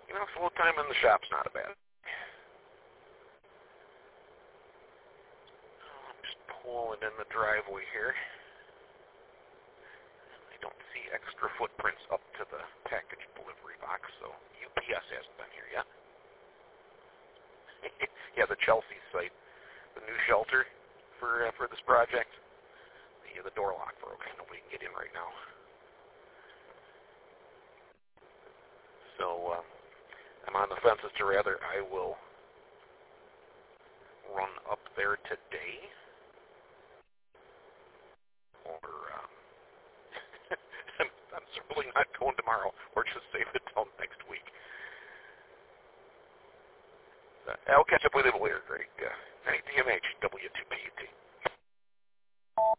slow time in the shop's not bad. I'm just pulling in the driveway here. I don't see extra footprints up to the package delivery box, so UPS hasn't been here yet. Yeah, the Chelsea site, the new shelter for this project. The door lock broke. Nobody can get in right now. So I'm on the fence as to whether I will run up there today or I'm certainly not going tomorrow, or just save it till next week. I'll catch up with you later, Greg. 9 DMH, W2PUT.